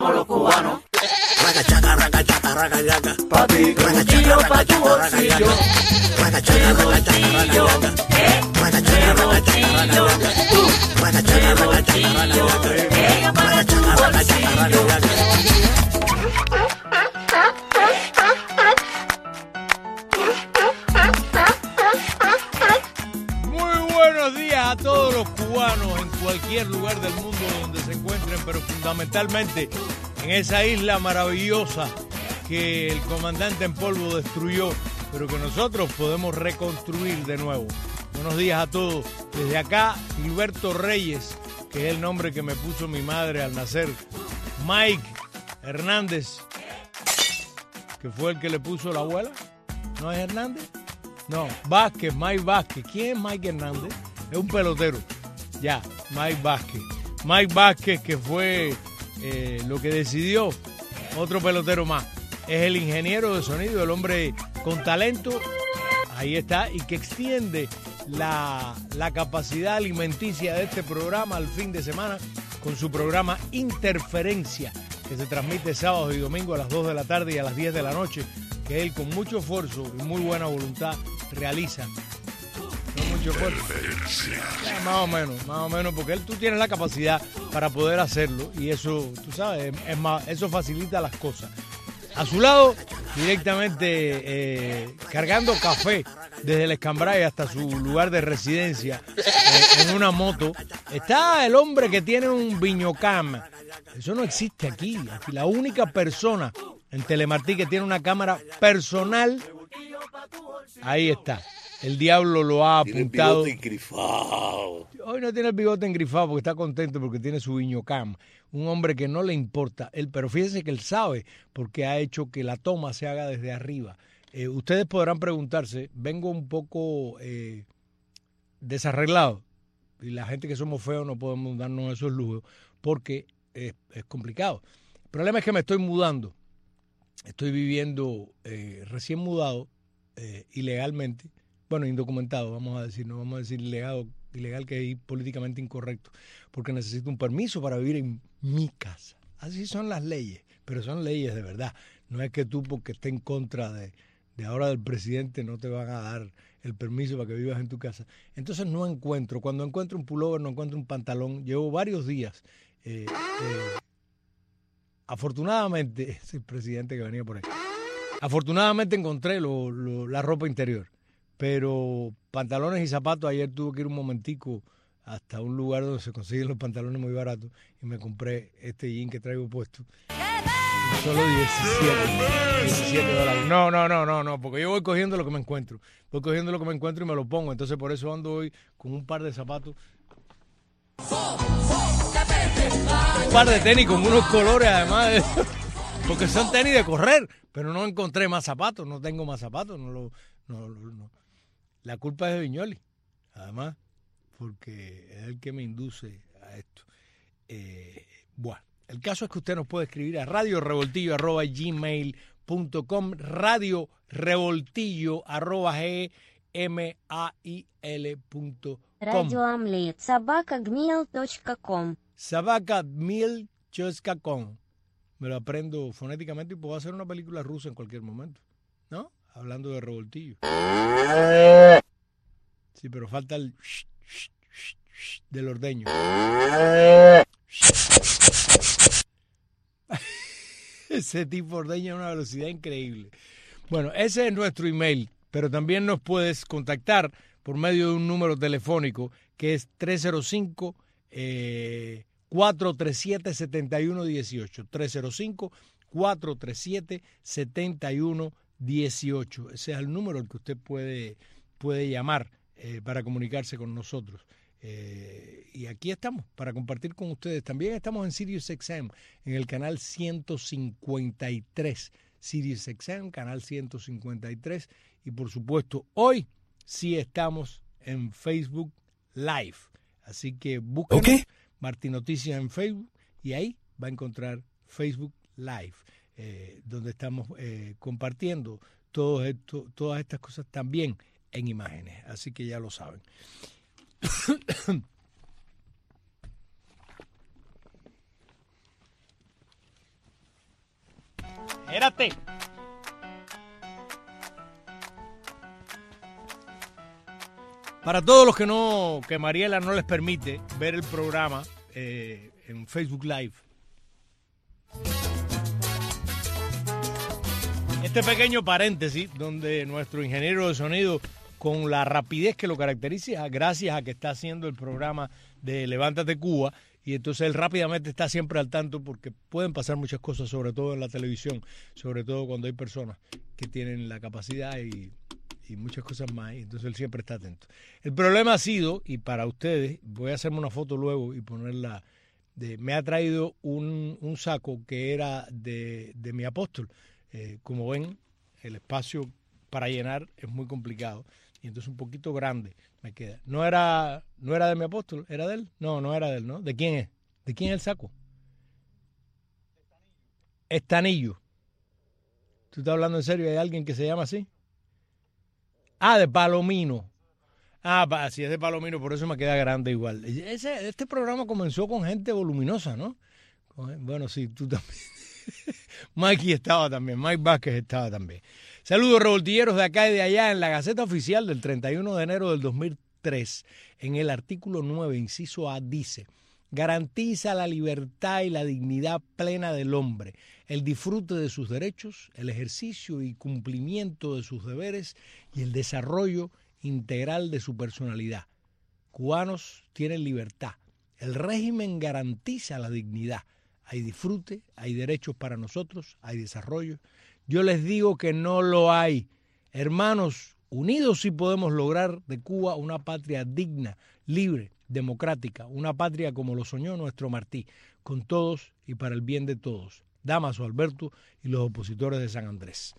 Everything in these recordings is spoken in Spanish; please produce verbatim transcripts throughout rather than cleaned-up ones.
los cubanos. Ragachaca, ragachaca, ragachaca. Pa' ti, bolsillo, pa' tu bolsillo. Ragachaca, ragachaca, ragachaca. Ragachaca, ragachaca, ragachaca. Ragachaca, ragachaca, ragachaca. Ragachaca, ragachaca, ragachaca. Buenos días a todos los cubanos en cualquier lugar del mundo donde se encuentren, pero fundamentalmente en esa isla maravillosa que el comandante en polvo destruyó, pero que nosotros podemos reconstruir de nuevo. Buenos días a todos. Desde acá, Gilberto Reyes, que es el nombre que me puso mi madre al nacer. Mike Hernández, que fue el que le puso la abuela. ¿No es Hernández? No, Vázquez, Mike Vázquez. ¿Quién es Mike Hernández? Es un pelotero. Ya, Mike Vázquez. Mike Vázquez, que fue eh, lo que decidió otro pelotero más. Es el ingeniero de sonido, el hombre con talento. Ahí está. Y que extiende la, la capacidad alimenticia de este programa al fin de semana con su programa Interferencia, que se transmite sábados y domingos a las dos de la tarde y a las diez de la noche, que él con mucho esfuerzo y muy buena voluntad realiza. No mucho esfuerzo. Ya, más o menos, más o menos, porque él, tú tienes la capacidad para poder hacerlo y eso, tú sabes, es más, eso facilita las cosas. A su lado, directamente eh, cargando café desde el Escambray hasta su lugar de residencia eh, en una moto, está el hombre que tiene un Viñocam. Eso no existe aquí. Aquí la única persona en Telemartí que tiene una cámara personal, ahí está. El diablo lo ha apuntado. Tiene el bigote engrifado. Hoy no tiene el bigote engrifado porque está contento porque tiene su Viñocam. Un hombre que no le importa. Él, pero fíjese que él sabe porque ha hecho que la toma se haga desde arriba. Eh, ustedes podrán preguntarse, vengo un poco eh, desarreglado. Y la gente que somos feos no podemos darnos esos lujos porque es, es complicado. El problema es que me estoy mudando. Estoy viviendo eh, recién mudado, eh, ilegalmente. Bueno, indocumentado, vamos a decir, no vamos a decir ilegal, ilegal que es políticamente incorrecto, porque necesito un permiso para vivir en mi casa. Así son las leyes, pero son leyes de verdad. No es que tú, porque estés en contra de, de ahora del presidente, no te van a dar el permiso para que vivas en tu casa. Entonces no encuentro, cuando encuentro un pullover, no encuentro un pantalón. Llevo varios días. Eh, eh, afortunadamente, es el presidente que venía por ahí. Afortunadamente encontré lo, lo, la ropa interior. Pero pantalones y zapatos, ayer tuve que ir un momentico hasta un lugar donde se consiguen los pantalones muy baratos y me compré este jean que traigo puesto. Y solo diecisiete dólares. No, no, no, no, no, porque yo voy cogiendo lo que me encuentro. Voy cogiendo lo que me encuentro y me lo pongo. Entonces por eso ando hoy con un par de zapatos. Un par de tenis con unos colores además de... Porque son tenis de correr, pero no encontré más zapatos, no tengo más zapatos, no lo... No, no, no. La culpa es de Viñoli, además, porque es el que me induce a esto. Eh, bueno, el caso es que usted nos puede escribir a radiorevoltillo arroba gmail punto com, radiorevoltillo arroba gmail punto com. Радиоомлет собака гмейл точка ком. Собака гмейл точка ком. Me lo aprendo fonéticamente y puedo hacer una película rusa en cualquier momento, ¿no? Hablando de revoltillo. Sí, pero falta el del ordeño. Ese tipo ordeña a una velocidad increíble. Bueno, ese es nuestro email, pero también nos puedes contactar por medio de un número telefónico que es tres cero cinco, cuatro tres siete, siete uno uno ocho. tres cero cinco, cuatro tres siete, siete uno dieciocho. Ese es el número al que usted puede, puede llamar eh, para comunicarse con nosotros. Eh, y aquí estamos para compartir con ustedes. También estamos en Sirius X M, en el canal ciento cincuenta y tres. Sirius X M, canal ciento cincuenta y tres. Y por supuesto, hoy sí estamos en Facebook Live. Así que busquen okay. Martín Noticias en Facebook y ahí va a encontrar Facebook Live. Eh, donde estamos eh, compartiendo todo esto, todas estas cosas también en imágenes, así que ya lo saben. Espérate. Para todos los que no, que Mariela no les permite ver el programa eh, en Facebook Live, este pequeño paréntesis donde nuestro ingeniero de sonido, con la rapidez que lo caracteriza, gracias a que está haciendo el programa de Levántate Cuba, y entonces él rápidamente está siempre al tanto porque pueden pasar muchas cosas, sobre todo en la televisión, sobre todo cuando hay personas que tienen la capacidad y, y muchas cosas más, y entonces él siempre está atento. El problema ha sido, y para ustedes, voy a hacerme una foto luego y ponerla, de, me ha traído un, un saco que era de, de mi apóstol. Eh, como ven, el espacio para llenar es muy complicado y entonces un poquito grande me queda. No era, no era de mi apóstol, ¿era de él? No, no era de él, ¿no? ¿De quién es? ¿De quién es el saco? Estanillo. ¿Tú estás hablando en serio? ¿Hay alguien que se llama así? Ah, de Palomino. Ah, si es de Palomino, por eso me queda grande igual. Ese, este programa comenzó con gente voluminosa, ¿no? Bueno, sí, tú también. Mikey estaba también, Mike Vázquez estaba también. Saludos revoltilleros de acá y de allá. En la Gaceta Oficial del treinta y uno de enero del dos mil tres, en el artículo nueve, inciso A, dice: garantiza la libertad y la dignidad plena del hombre, el disfrute de sus derechos, el ejercicio y cumplimiento de sus deberes y el desarrollo integral de su personalidad. Cubanos tienen libertad. El régimen garantiza la dignidad. Hay disfrute, hay derechos para nosotros, hay desarrollo. Yo les digo que no lo hay. Hermanos, unidos sí podemos lograr de Cuba una patria digna, libre, democrática, una patria como lo soñó nuestro Martí, con todos y para el bien de todos. Damaso Alberto y los opositores de San Andrés.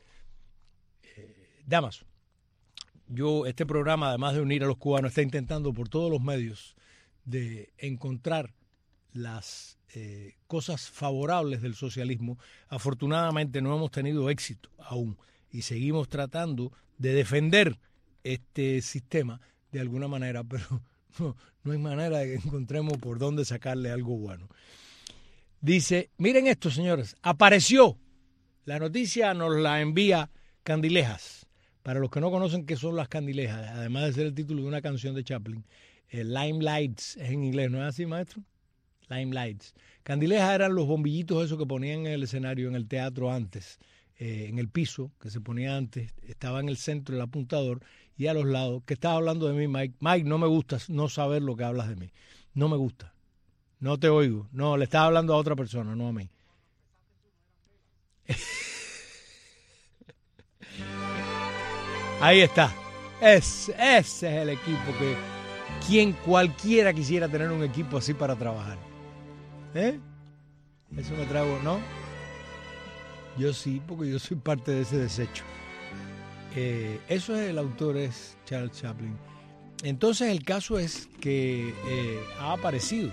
Eh, Damaso, yo, este programa, además de unir a los cubanos, está intentando por todos los medios de encontrar las eh, cosas favorables del socialismo. Afortunadamente no hemos tenido éxito aún y seguimos tratando de defender este sistema de alguna manera, pero no, no hay manera de que encontremos por dónde sacarle algo bueno. Dice, miren esto, señores, apareció, la noticia nos la envía Candilejas. Para los que no conocen qué son las candilejas, además de ser el título de una canción de Chaplin, eh, Limelights es en inglés, ¿no es así, maestro? Limelights. Candilejas eran los bombillitos esos que ponían en el escenario, en el teatro antes, eh, en el piso, que se ponía antes, estaba en el centro el apuntador y a los lados. ¿Qué estás hablando de mí, Mike? Mike, no me gusta no saber lo que hablas de mí. No me gusta. No te oigo. No, le estás hablando a otra persona, no a mí. Ahí está. Ese, ese es el equipo que quien cualquiera quisiera tener un equipo así para trabajar. ¿Eh? Eso me trago, ¿no? Yo sí, porque yo soy parte de ese desecho. Eh, eso es el autor, es Charles Chaplin. Entonces el caso es que eh, ha aparecido.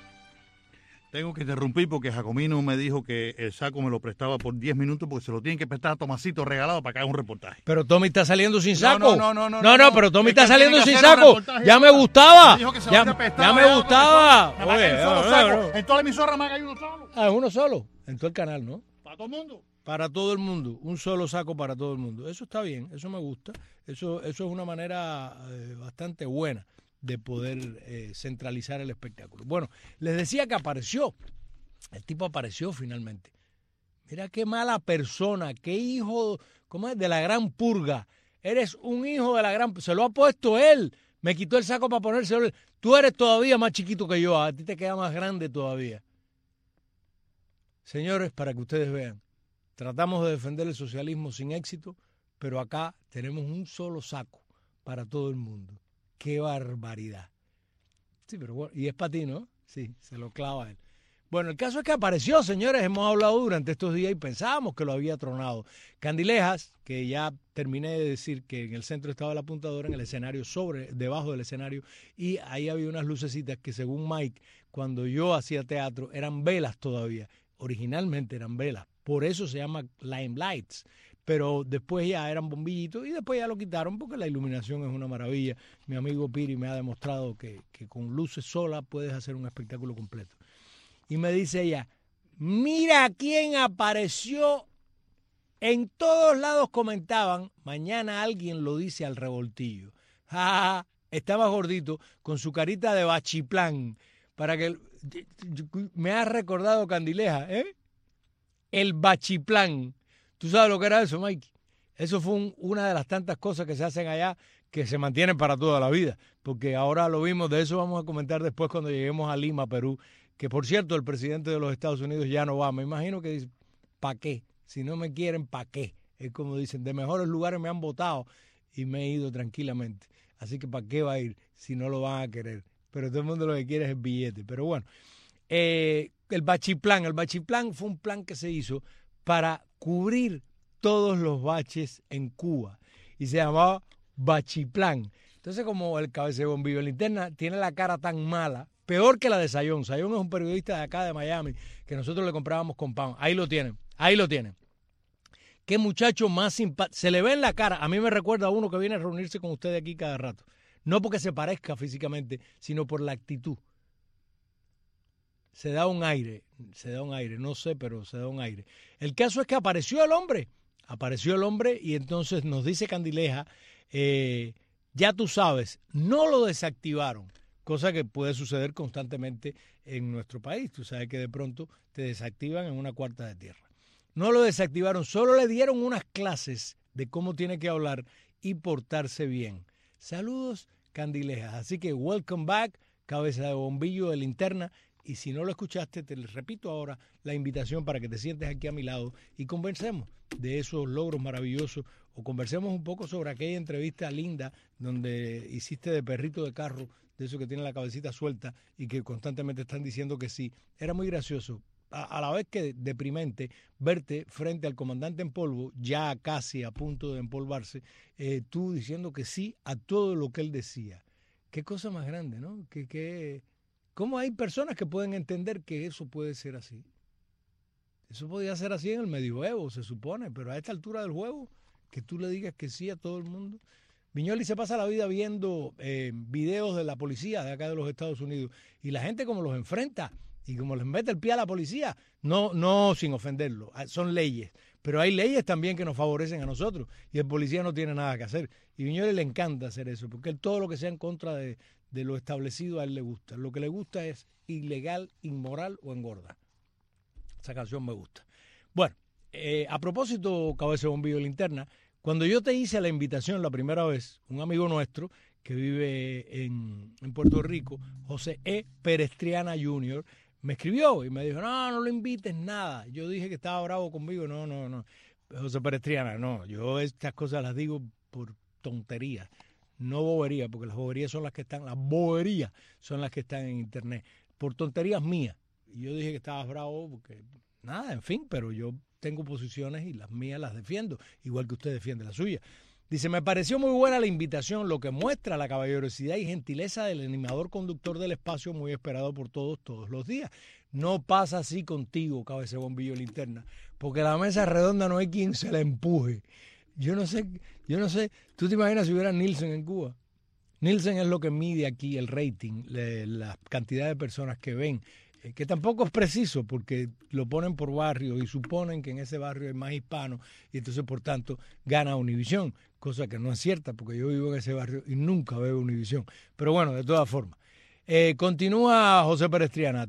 Tengo que interrumpir porque Jacomino me dijo que el saco me lo prestaba por diez minutos porque se lo tienen que prestar a Tomasito regalado para que haga un reportaje. Pero Tommy está saliendo sin saco. No, no, no. No, no, no, pero Tommy está saliendo sin saco. Ya me gustaba. Ya, ya me gustaba. En toda la emisora me hay uno solo. Ah, uno solo. En todo el canal, ¿no? Para todo el mundo. Para todo el mundo. Un solo saco para todo el mundo. Eso está bien. Eso me gusta. Eso, eso es una manera eh, bastante buena de poder eh, centralizar el espectáculo. Bueno, les decía que apareció. El tipo apareció finalmente. Mira qué mala persona, qué hijo, ¿cómo es? De la gran purga. Eres un hijo de la gran... Se lo ha puesto él. Me quitó el saco para ponérselo. Tú eres todavía más chiquito que yo. A ti te queda más grande todavía. Señores, para que ustedes vean, tratamos de defender el socialismo sin éxito, pero acá tenemos un solo saco para todo el mundo. ¡Qué barbaridad! Sí, pero bueno, y es para ti, ¿no? Sí, se lo clava él. Bueno, el caso es que apareció, señores, hemos hablado durante estos días y pensábamos que lo había tronado. Candilejas, que ya terminé de decir que en el centro estaba el apuntador, en el escenario, sobre, debajo del escenario, y ahí había unas lucecitas que según Mike, cuando yo hacía teatro, eran velas todavía. Originalmente eran velas, por eso se llama Limelights. Pero después ya eran bombillitos y después ya lo quitaron porque la iluminación es una maravilla. Mi amigo Piri me ha demostrado que, que con luces solas puedes hacer un espectáculo completo. Y me dice ella, mira quién apareció En todos lados comentaban, mañana alguien lo dice al revoltillo. Ja, ja, ja. Estaba gordito con su carita de bachiplán. Para que me ha recordado Candileja, ¿eh? El bachiplán. ¿Tú sabes lo que era eso, Mikey? Eso fue un, una de las tantas cosas que se hacen allá que se mantienen para toda la vida. Porque ahora lo vimos, de eso vamos a comentar después cuando lleguemos a Lima, Perú. Que por cierto, el presidente de los Estados Unidos ya no va. Me imagino que dice, ¿para qué? Si no me quieren, ¿para qué? Es como dicen, de mejores lugares me han votado y me he ido tranquilamente. Así que ¿para qué va a ir si no lo van a querer? Pero todo el mundo lo que quiere es el billete. Pero bueno, eh, el bachiplán. El bachiplán fue un plan que se hizo para cubrir todos los baches en Cuba. Y se llamaba bachiplán. Entonces, como el cabecebombillo en linterna tiene la cara tan mala, peor que la de Sayón. Sayón es un periodista de acá de Miami que nosotros le comprábamos con pan. Ahí lo tienen, ahí lo tienen. Qué muchacho más simpático. Se le ve en la cara. A mí me recuerda a uno que viene a reunirse con ustedes aquí cada rato. No porque se parezca físicamente, sino por la actitud. Se da un aire, se da un aire, no sé, pero se da un aire. El caso es que apareció el hombre, apareció el hombre y entonces nos dice Candileja, eh, ya tú sabes, no lo desactivaron, cosa que puede suceder constantemente en nuestro país. Tú sabes que de pronto te desactivan en una cuarta de tierra. No lo desactivaron, solo le dieron unas clases de cómo tiene que hablar y portarse bien. Saludos, Candilejas. Así que welcome back, cabeza de bombillo de linterna. Y si no lo escuchaste, te repito ahora la invitación para que te sientes aquí a mi lado y conversemos de esos logros maravillosos o conversemos un poco sobre aquella entrevista linda donde hiciste de perrito de carro, de eso que tiene la cabecita suelta y que constantemente están diciendo que sí. Era muy gracioso. A, a la vez que deprimente verte frente al comandante en polvo, ya casi a punto de empolvarse, eh, tú diciendo que sí a todo lo que él decía. Qué cosa más grande, ¿no? Que, que, ¿Cómo hay personas que pueden entender que eso puede ser así? Eso podía ser así en el medioevo, se supone, pero a esta altura del juego, que tú le digas que sí a todo el mundo. Viñoli se pasa la vida viendo eh, videos de la policía de acá de los Estados Unidos y la gente como los enfrenta y como les mete el pie a la policía, no, no sin ofenderlo, son leyes, pero hay leyes también que nos favorecen a nosotros y el policía no tiene nada que hacer. Y Viñoli le encanta hacer eso, porque él, todo lo que sea en contra de, de lo establecido a él le gusta. Lo que le gusta es ilegal, inmoral o engorda. Esa canción me gusta. Bueno, eh, a propósito, cabeza de bombillo de linterna, cuando yo te hice la invitación la primera vez, un amigo nuestro que vive en, en Puerto Rico, José E. Perestriana junior, me escribió y me dijo, no, no lo invites nada. Yo dije que estaba bravo conmigo. No, no, no. José Perestriana, no. Yo estas cosas las digo por tonterías, no boberías, porque las boberías son las que están, las boberías son las que están en internet, por tonterías mías. Y yo dije que estabas bravo porque, nada, en fin, pero yo tengo posiciones y las mías las defiendo, igual que usted defiende la suya. Dice, me pareció muy buena la invitación, lo que muestra la caballerosidad y gentileza del animador conductor del espacio muy esperado por todos todos los días. No pasa así contigo, cabeza de bombillo linterna, porque la mesa redonda no hay quien se la empuje. Yo no sé, yo no sé, ¿tú te imaginas si hubiera Nielsen en Cuba? Nielsen es lo que mide aquí el rating, le, la cantidad de personas que ven, eh, que tampoco es preciso porque lo ponen por barrio y suponen que en ese barrio hay más hispanos y entonces por tanto gana Univisión, cosa que no es cierta porque yo vivo en ese barrio y nunca veo Univisión. Pero bueno, de todas formas. Eh, continúa José Perestriana,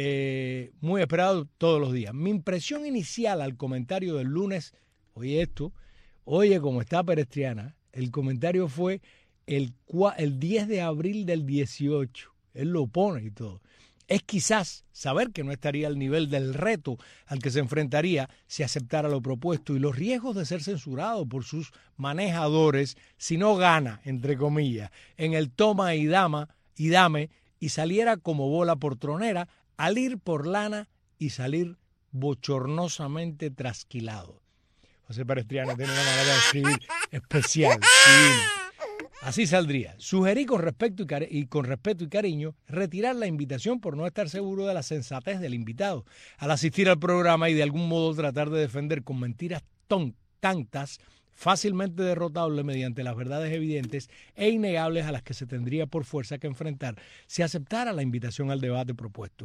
eh, muy esperado todos los días. Mi impresión inicial al comentario del lunes, oye esto, oye cómo está Perestriana, el comentario fue el, el diez de abril del dieciocho, él lo pone y todo. Es quizás saber que no estaría al nivel del reto al que se enfrentaría si aceptara lo propuesto y los riesgos de ser censurado por sus manejadores si no gana, entre comillas, en el toma y dama y dame y saliera como bola por tronera al ir por lana y salir bochornosamente trasquilado. José Perestriana tiene una manera de escribir especial. Sí. Así saldría. Sugerí con respeto y, cari- y con respeto y cariño retirar la invitación por no estar seguro de la sensatez del invitado al asistir al programa y de algún modo tratar de defender con mentiras ton- tantas fácilmente derrotable mediante las verdades evidentes e innegables a las que se tendría por fuerza que enfrentar si aceptara la invitación al debate propuesto.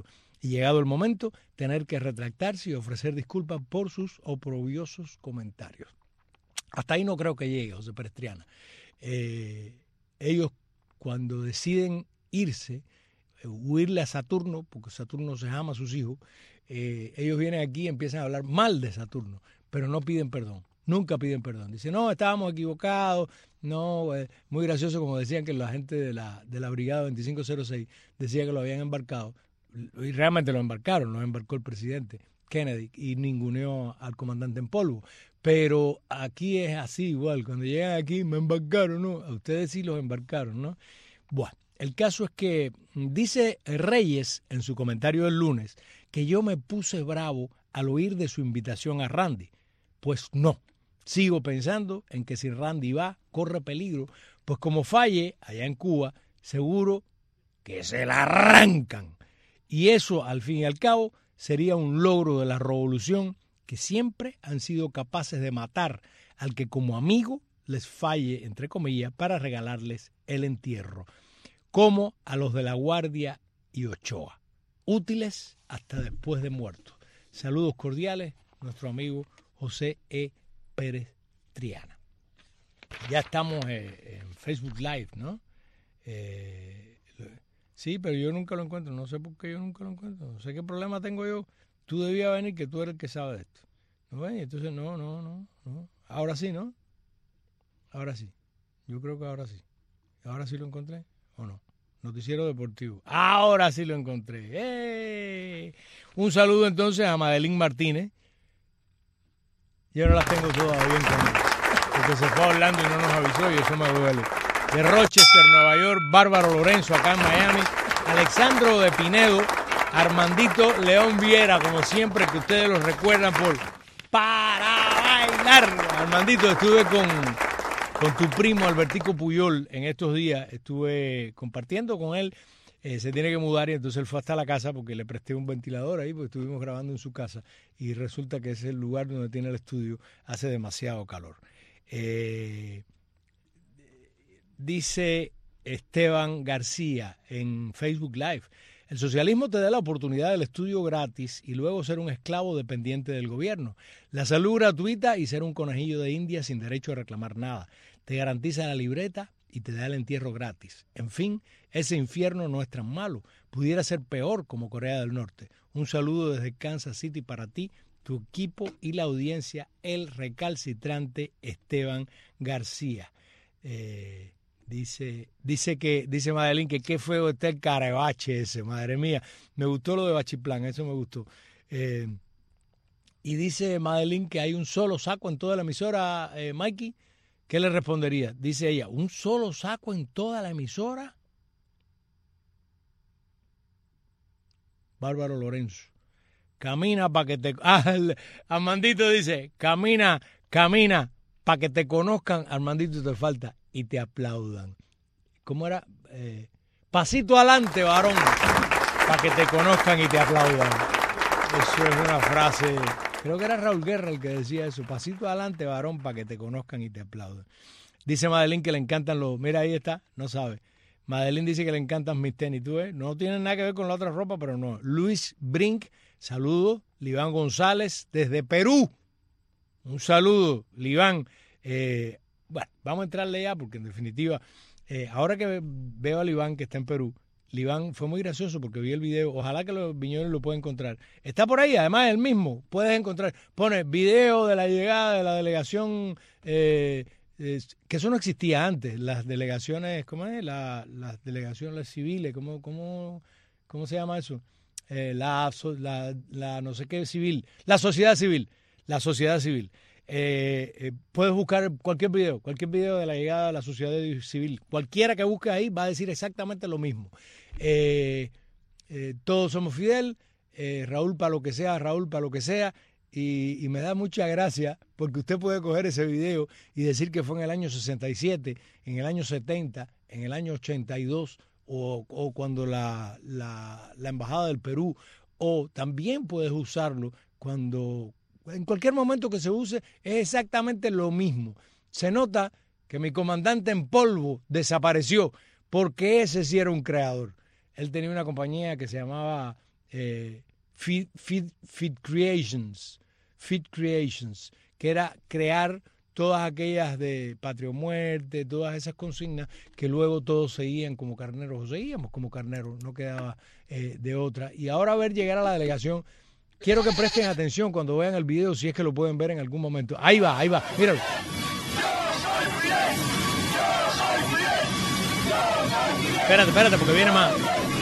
y llegado el momento, tener que retractarse y ofrecer disculpas por sus oprobiosos comentarios. Hasta ahí no creo que llegue, José Pérez Triana. Eh, ellos cuando deciden irse, eh, huirle a Saturno, porque Saturno se ama a sus hijos, eh, ellos vienen aquí y empiezan a hablar mal de Saturno, pero no piden perdón. Nunca piden perdón. Dicen, no, estábamos equivocados. No, eh, muy gracioso como decían que la gente de la, de la Brigada veinticinco cero seis decía que lo habían embarcado. Y realmente lo embarcaron, lo embarcó el presidente Kennedy y ninguneó al comandante en polvo. Pero aquí es así igual. Cuando llegan aquí, me embarcaron, ¿no? A ustedes sí los embarcaron, ¿no? Bueno, el caso es que dice Reyes en su comentario del lunes que yo me puse bravo al oír de su invitación a Randy. Pues no. Sigo pensando en que si Randy va, corre peligro, pues como falle allá en Cuba, seguro que se la arrancan. Y eso, al fin y al cabo, sería un logro de la revolución que siempre han sido capaces de matar al que como amigo les falle, entre comillas, para regalarles el entierro, como a los de La Guardia y Ochoa, útiles hasta después de muertos. Saludos cordiales, nuestro amigo José E. Pérez Triana. Ya estamos eh, en Facebook Live, ¿no? Eh, sí, pero yo nunca lo encuentro. No sé por qué yo nunca lo encuentro. No sé qué problema tengo yo. Tú debías venir, que tú eres el que sabe de esto. ¿No ven? Entonces, no, no, no, no. Ahora sí, ¿no? Ahora sí. Yo creo que ahora sí. ¿Ahora sí lo encontré o no? Noticiero Deportivo. Ahora sí lo encontré. ¡Eh! Un saludo entonces a Madeline Martínez. Yo no las tengo todas bien conmigo, porque se fue a Orlando y no nos avisó y eso me duele. De Rochester, Nueva York, Bárbaro Lorenzo acá en Miami, Alexandro de Pinedo, Armandito León Viera, como siempre que ustedes los recuerdan por Para Bailar. Armandito, estuve con, con tu primo Albertico Puyol en estos días, estuve compartiendo con él. Eh, se tiene que mudar y entonces él fue hasta la casa porque le presté un ventilador ahí porque estuvimos grabando en su casa y resulta que ese es el lugar donde tiene el estudio, hace demasiado calor. Eh, dice Esteban García en Facebook Live, el socialismo te da la oportunidad del estudio gratis y luego ser un esclavo dependiente del gobierno, la salud gratuita y ser un conejillo de India sin derecho a reclamar nada, te garantiza la libreta y te da el entierro gratis. En fin, ese infierno no es tan malo. Pudiera ser peor como Corea del Norte. Un saludo desde Kansas City para ti, tu equipo y la audiencia, el recalcitrante Esteban García. Eh, dice dice que dice Madeline que qué feo está el carebache ese, madre mía. Me gustó lo de Bachiplán, eso me gustó. Eh, y dice Madeline que hay un solo saco en toda la emisora, eh, Mikey. ¿Qué le respondería? Dice ella, ¿un solo saco en toda la emisora? Bárbaro Lorenzo. Camina para que te... Ah, Armandito dice, camina, camina para que te conozcan. Armandito te falta y te aplaudan. ¿Cómo era? Eh, pasito adelante, varón, para que te conozcan y te aplaudan. Eso es una frase... Creo que era Raúl Guerra el que decía eso. Pasito adelante, varón, para que te conozcan y te aplaudan. Dice Madeline que le encantan los... Mira, ahí está, no sabe. Madeline dice que le encantan mis tenis. ¿Tú ves? No tienen nada que ver con la otra ropa, pero no. Luis Brink, saludo. Libán González, desde Perú. Un saludo, Libán. Eh, bueno, vamos a entrarle ya, porque en definitiva, eh, ahora que veo a Libán que está en Perú, Libán fue muy gracioso porque vi el video. Ojalá que los Viñoles lo puedan encontrar. Está por ahí, además el mismo. Puedes encontrar. Pone video de la llegada de la delegación, eh, eh, que eso no existía antes. Las delegaciones, ¿cómo es? La, las delegaciones civiles, ¿cómo, cómo, cómo se llama eso? Eh, la, la, la no sé qué civil. La sociedad civil. La sociedad civil. Eh, eh, puedes buscar cualquier video, cualquier video de la llegada de la sociedad civil. Cualquiera que busque ahí va a decir exactamente lo mismo. Eh, eh, todos somos Fidel, eh, Raúl para lo que sea, Raúl para lo que sea, y, y me da mucha gracia porque usted puede coger ese video y decir que fue en el año sesenta y siete, en el año setenta, en el año ochenta y dos, o, o cuando la, la, la Embajada del Perú, o también puedes usarlo cuando, en cualquier momento que se use, es exactamente lo mismo. Se nota que mi comandante en polvo desapareció, porque ese sí era un creador. Él tenía una compañía que se llamaba eh, Fit, Fit, Fit Creations, Fit Creations, que era crear todas aquellas de Patria o Muerte, todas esas consignas que luego todos seguían como carneros, o seguíamos como carneros, no quedaba eh, de otra. Y ahora ver llegar a la delegación, quiero que presten atención cuando vean el video, si es que lo pueden ver en algún momento. Ahí va, ahí va, míralo. Espérate, espérate, porque viene más.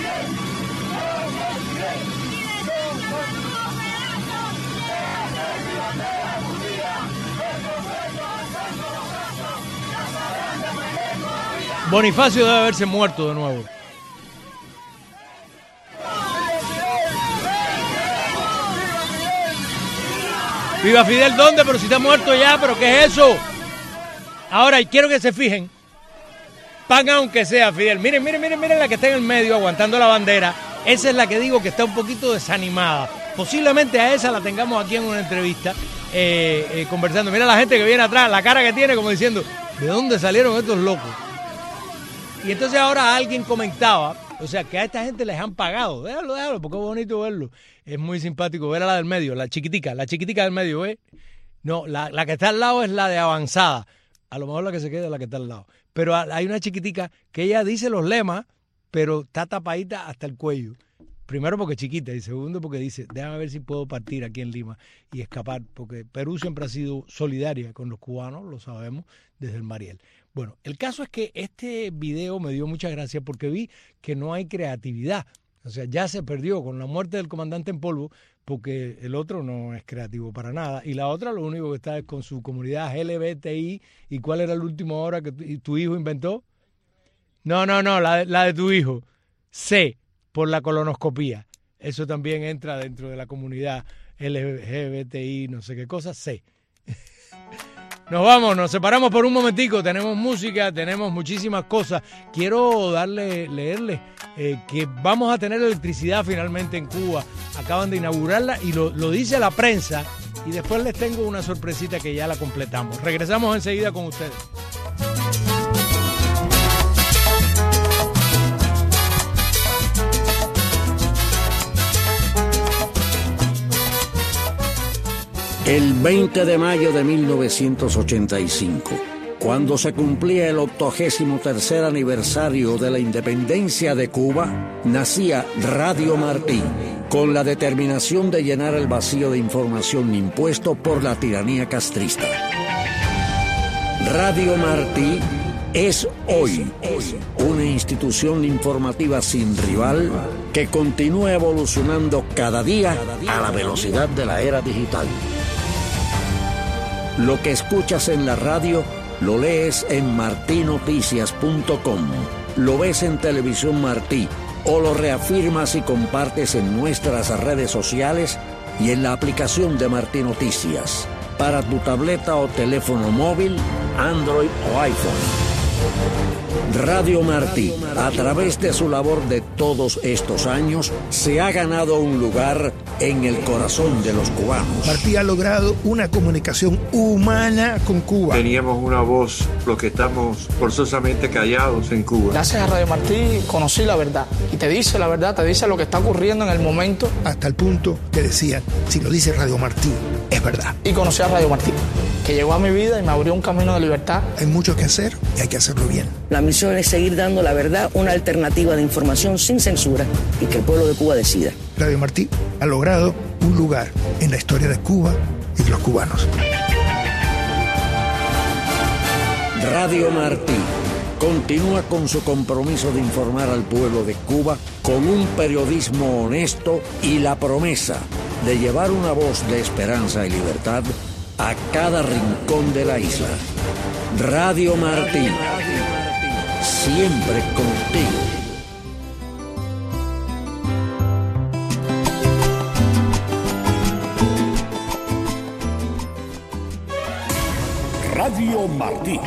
Bonifacio debe haberse muerto de nuevo. ¡Viva Fidel! ¿Dónde? Pero si está muerto ya, ¿pero qué es eso? Ahora, y quiero que se fijen. Pan aunque sea, Fidel. Miren, miren, miren, miren la que está en el medio aguantando la bandera. Esa es la que digo que está un poquito desanimada. Posiblemente a esa la tengamos aquí en una entrevista eh, eh, conversando. Mira la gente que viene atrás, la cara que tiene como diciendo, ¿de dónde salieron estos locos? Y entonces ahora alguien comentaba, o sea, que a esta gente les han pagado. Déjalo, déjalo, porque es bonito verlo. Es muy simpático ver a la del medio, la chiquitica, la chiquitica del medio, ¿ves? No, la, la que está al lado es la de avanzada. A lo mejor la que se queda es la que está al lado. Pero hay una chiquitica que ella dice los lemas, pero está tapadita hasta el cuello. Primero porque chiquita y segundo porque dice, déjame ver si puedo partir aquí en Lima y escapar, porque Perú siempre ha sido solidaria con los cubanos, lo sabemos, desde el Mariel. Bueno, el caso es que este video me dio mucha gracia porque vi que no hay creatividad. O sea, ya se perdió con la muerte del comandante en polvo, porque el otro no es creativo para nada. Y la otra lo único que está es con su comunidad L G B T I. ¿Y cuál era el último ahora que tu, tu hijo inventó? No, no, no, la, la de tu hijo. C, por la colonoscopía. Eso también entra dentro de la comunidad L G B T I, no sé qué cosa, C. Nos vamos, nos separamos por un momentico, tenemos música, tenemos muchísimas cosas. Quiero darle, leerles eh, que vamos a tener electricidad finalmente en Cuba. Acaban de inaugurarla y lo, lo dice la prensa. Y después les tengo una sorpresita que ya la completamos. Regresamos enseguida con ustedes. El veinte de mayo de mil novecientos ochenta y cinco, cuando se cumplía el octogésimo tercer aniversario de la independencia de Cuba, nacía Radio Martí, con la determinación de llenar el vacío de información impuesto por la tiranía castrista. Radio Martí es hoy una institución informativa sin rival que continúa evolucionando cada día a la velocidad de la era digital. Lo que escuchas en la radio, lo lees en martí noticias punto com, lo ves en Televisión Martí o lo reafirmas y compartes en nuestras redes sociales y en la aplicación de Martí Noticias para tu tableta o teléfono móvil, Android o iPhone. Radio Martí, a través de su labor de todos estos años, se ha ganado un lugar en el corazón de los cubanos. Martí ha logrado una comunicación humana con Cuba. Teníamos una voz, los que estamos forzosamente callados en Cuba. Gracias a Radio Martí conocí la verdad. Y te dice la verdad, te dice lo que está ocurriendo en el momento. Hasta el punto que decían, si lo dice Radio Martí, es verdad. Y conocí a Radio Martí, que llegó a mi vida y me abrió un camino de libertad. Hay mucho que hacer y hay que hacerlo bien. La misión es seguir dando la verdad, una alternativa de información sin censura y que el pueblo de Cuba decida. Radio Martí ha logrado un lugar en la historia de Cuba y de los cubanos. Radio Martí continúa con su compromiso de informar al pueblo de Cuba con un periodismo honesto y la promesa de llevar una voz de esperanza y libertad a cada rincón de la isla. Radio Martí, siempre contigo. Radio Martí,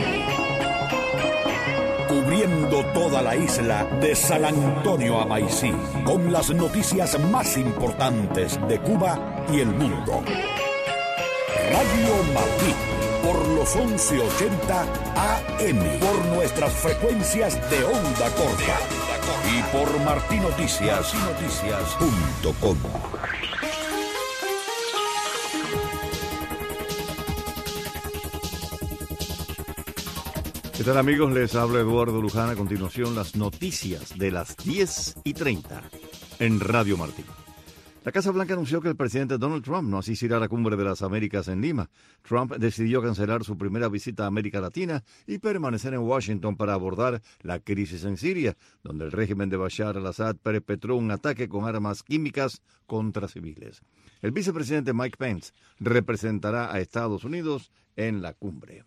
cubriendo toda la isla de San Antonio a Maicí, con las noticias más importantes de Cuba y el mundo. Radio Martí, por los once ochenta A M, por nuestras frecuencias de onda corta. y por martín noticias punto com. ¿Qué tal, amigos? Les habla Eduardo Luján. A continuación, las noticias de las diez y treinta en Radio Martí. La Casa Blanca anunció que el presidente Donald Trump no asistirá a la Cumbre de las Américas en Lima. Trump decidió cancelar su primera visita a América Latina y permanecer en Washington para abordar la crisis en Siria, donde el régimen de Bashar al-Assad perpetró un ataque con armas químicas contra civiles. El vicepresidente Mike Pence representará a Estados Unidos en la cumbre.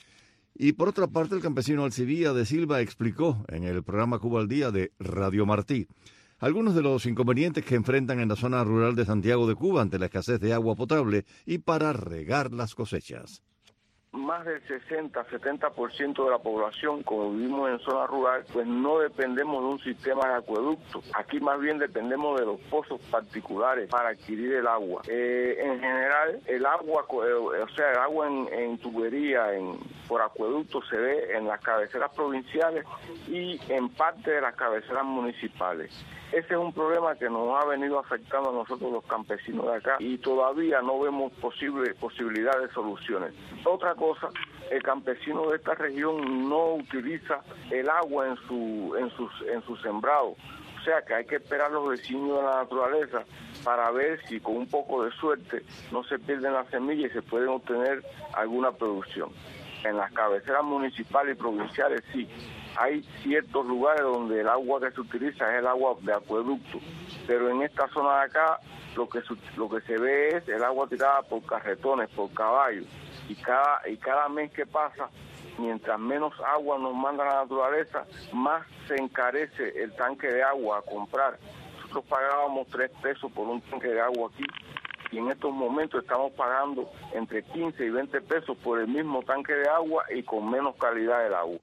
Y por otra parte, el campesino Alcibía de Silva explicó en el programa Cuba al Día de Radio Martí algunos de los inconvenientes que enfrentan en la zona rural de Santiago de Cuba ante la escasez de agua potable y para regar las cosechas. Más del sesenta a setenta por ciento de la población, como vivimos en zona rural, pues no dependemos de un sistema de acueducto. Aquí más bien dependemos de los pozos particulares para adquirir el agua. Eh, en general, el agua, o sea, el agua en, en tubería, en, por acueducto, se ve en las cabeceras provinciales y en parte de las cabeceras municipales. Ese es un problema que nos ha venido afectando a nosotros los campesinos de acá y todavía no vemos posible, posibilidad de soluciones. Otra cosa, el campesino de esta región no utiliza el agua en su en sus en su sembrado. O sea que hay que esperar los designios de la naturaleza para ver si con un poco de suerte no se pierden las semillas y se pueden obtener alguna producción. En las cabeceras municipales y provinciales sí. Hay ciertos lugares donde el agua que se utiliza es el agua de acueducto, pero en esta zona de acá lo que lo que se ve es el agua tirada por carretones, por caballos, y cada y cada mes que pasa, mientras menos agua nos manda la naturaleza, más se encarece el tanque de agua a comprar. Nosotros pagábamos tres pesos por un tanque de agua aquí, y en estos momentos estamos pagando entre quince y veinte pesos por el mismo tanque de agua y con menos calidad del agua.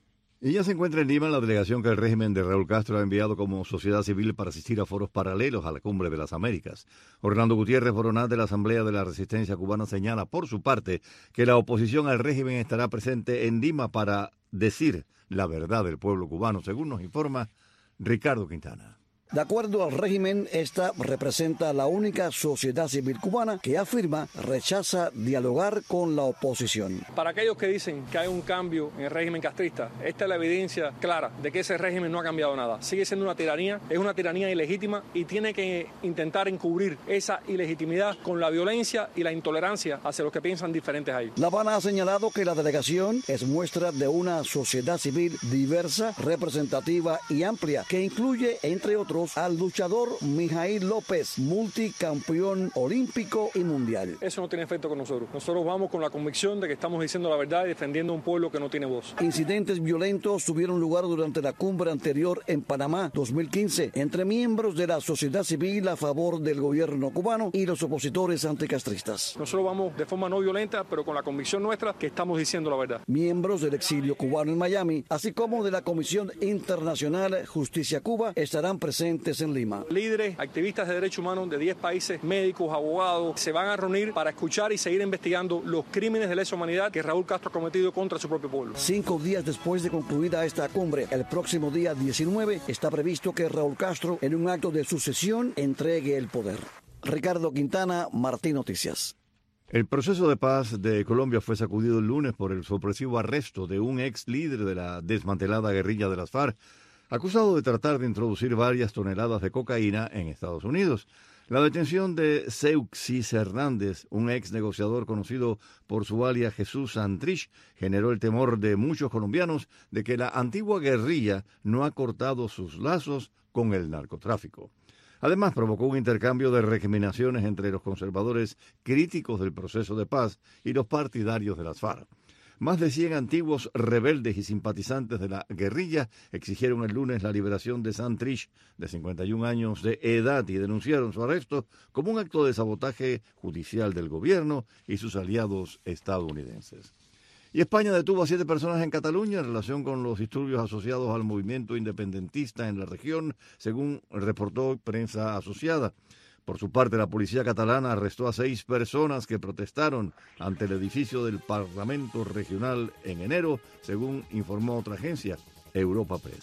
Y ya se encuentra en Lima la delegación que el régimen de Raúl Castro ha enviado como sociedad civil para asistir a foros paralelos a la Cumbre de las Américas. Orlando Gutiérrez Boronat de la Asamblea de la Resistencia Cubana señala por su parte que la oposición al régimen estará presente en Lima para decir la verdad del pueblo cubano, según nos informa Ricardo Quintana. De acuerdo al régimen, esta representa la única sociedad civil cubana que afirma rechaza dialogar con la oposición. Para aquellos que dicen que hay un cambio en el régimen castrista, esta es la evidencia clara de que ese régimen no ha cambiado nada. Sigue siendo una tiranía, es una tiranía ilegítima y tiene que intentar encubrir esa ilegitimidad con la violencia y la intolerancia hacia los que piensan diferentes a ellos. La Habana ha señalado que la delegación es muestra de una sociedad civil diversa, representativa y amplia, que incluye, entre otros, al luchador Mijail López, multicampeón olímpico y mundial. Eso no tiene efecto con nosotros. Nosotros vamos con la convicción de que estamos diciendo la verdad y defendiendo a un pueblo que no tiene voz. Incidentes violentos tuvieron lugar durante la cumbre anterior en Panamá, dos mil quince, entre miembros de la sociedad civil a favor del gobierno cubano y los opositores anticastristas. Nosotros vamos de forma no violenta, pero con la convicción nuestra que estamos diciendo la verdad. Miembros del exilio cubano en Miami, así como de la Comisión Internacional Justicia Cuba, estarán presentes en Lima. Líderes, activistas de derechos humanos de diez países, médicos, abogados, se van a reunir para escuchar y seguir investigando los crímenes de lesa humanidad que Raúl Castro ha cometido contra su propio pueblo. Cinco días después de concluida esta cumbre, el próximo día diecinueve, está previsto que Raúl Castro, en un acto de sucesión, entregue el poder. Ricardo Quintana, Martín Noticias. El proceso de paz de Colombia fue sacudido el lunes por el sorpresivo arresto de un ex líder de la desmantelada guerrilla de las FARC, acusado de tratar de introducir varias toneladas de cocaína en Estados Unidos. La detención de Seuxis Hernández, un ex negociador conocido por su alias Jesús Santrich, generó el temor de muchos colombianos de que la antigua guerrilla no ha cortado sus lazos con el narcotráfico. Además, provocó un intercambio de recriminaciones entre los conservadores críticos del proceso de paz y los partidarios de las FARC. Más de cien antiguos rebeldes y simpatizantes de la guerrilla exigieron el lunes la liberación de Santrich, de cincuenta y un años de edad, y denunciaron su arresto como un acto de sabotaje judicial del gobierno y sus aliados estadounidenses. Y España detuvo a siete personas en Cataluña en relación con los disturbios asociados al movimiento independentista en la región, según reportó Prensa Asociada. Por su parte, la policía catalana arrestó a seis personas que protestaron ante el edificio del Parlamento Regional en enero, según informó otra agencia, Europa Press.